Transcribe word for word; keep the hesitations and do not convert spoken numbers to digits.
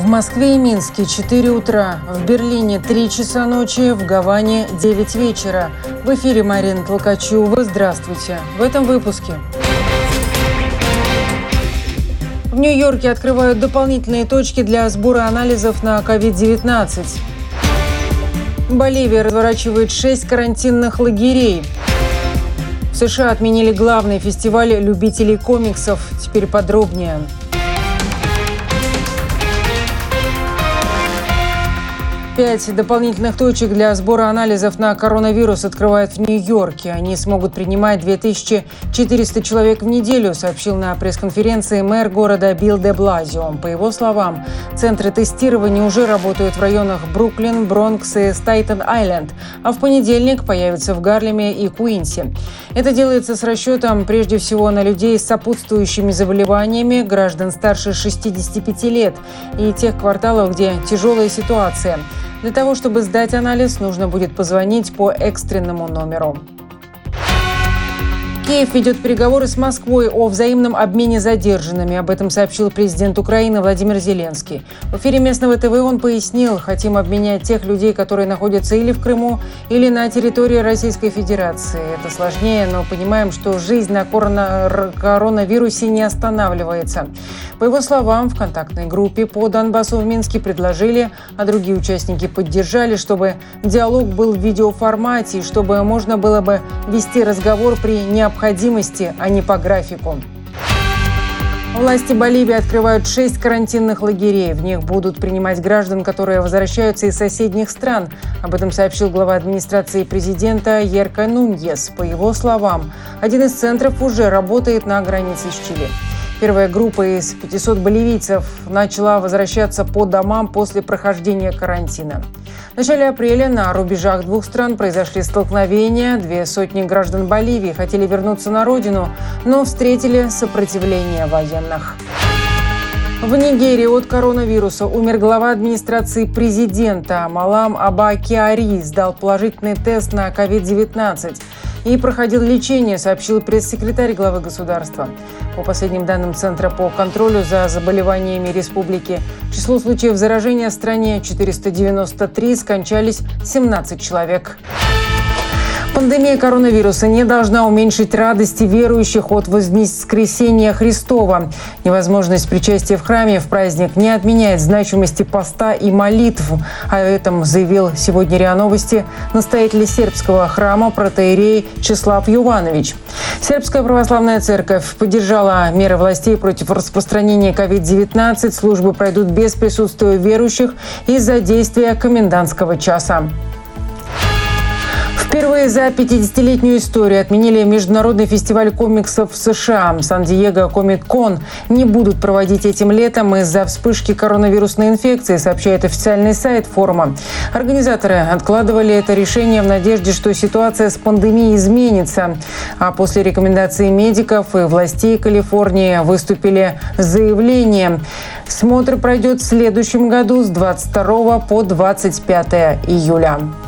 Москве и Минске четыре утра, в Берлине три часа ночи, в Гаване девять вечера. В эфире Марина Толкачева. Здравствуйте. В этом выпуске. В Нью-Йорке открывают дополнительные точки для сбора анализов на ковид девятнадцать. Боливия разворачивает шесть карантинных лагерей. В США отменили главный фестиваль любителей комиксов. Теперь подробнее. Пять дополнительных точек для сбора анализов на коронавирус открывают в Нью-Йорке. Они смогут принимать две тысячи четыреста человек в неделю, сообщил на пресс-конференции мэр города Билл де Блазио. По его словам, центры тестирования уже работают в районах Бруклин, Бронкс и Стейтен-Айленд, а в понедельник появятся в Гарлеме и Куинси. Это делается с расчетом прежде всего на людей с сопутствующими заболеваниями, граждан старше шестидесяти пяти лет и тех кварталов, где тяжелая ситуация. Для того, чтобы сдать анализ, нужно будет позвонить по экстренному номеру. Киев ведет переговоры с Москвой о взаимном обмене задержанными. Об этом сообщил президент Украины Владимир Зеленский. В эфире местного ТВ он пояснил: хотим обменять тех людей, которые находятся или в Крыму, или на территории Российской Федерации. Это сложнее, но понимаем, что жизнь на коронавирусе не останавливается. По его словам, в контактной группе по Донбассу в Минске предложили, а другие участники поддержали, чтобы диалог был в видеоформате и чтобы можно было бы вести разговор при необходимости. необходимости, а не по графику. Власти Боливии открывают шесть карантинных лагерей. В них будут принимать граждан, которые возвращаются из соседних стран. Об этом сообщил глава администрации президента Ерка Нуньес. По его словам, один из центров уже работает на границе с Чили. Первая группа из пятисот боливийцев начала возвращаться по домам после прохождения карантина. В начале апреля на рубежах двух стран произошли столкновения. Две сотни граждан Боливии хотели вернуться на родину, но встретили сопротивление военных. В Нигерии от коронавируса умер глава администрации президента. Малам Аба Киари сдал положительный тест на ковид девятнадцать и проходил лечение, сообщил пресс-секретарь главы государства. По последним данным Центра по контролю за заболеваниями республики, число случаев заражения в стране четыреста девяносто три, скончались семнадцать человек. Пандемия коронавируса не должна уменьшить радости верующих от воскресения Христова. Невозможность причастия в храме в праздник не отменяет значимости поста и молитв. О этом заявил сегодня РИА Новости настоятель сербского храма протоиерей Чеслав Юванович. Сербская православная церковь поддержала меры властей против распространения ковид девятнадцать. Службы пройдут без присутствия верующих из-за действия комендантского часа. Впервые за пятидесятилетнюю историю отменили международный фестиваль комиксов в США. Сан-Диего Комик-Кон не будут проводить этим летом из-за вспышки коронавирусной инфекции, сообщает официальный сайт форума. Организаторы откладывали это решение в надежде, что ситуация с пандемией изменится. А после рекомендаций медиков и властей Калифорнии выступили с заявлением. Смотр пройдет в следующем году с двадцать второго по двадцать пятое июля.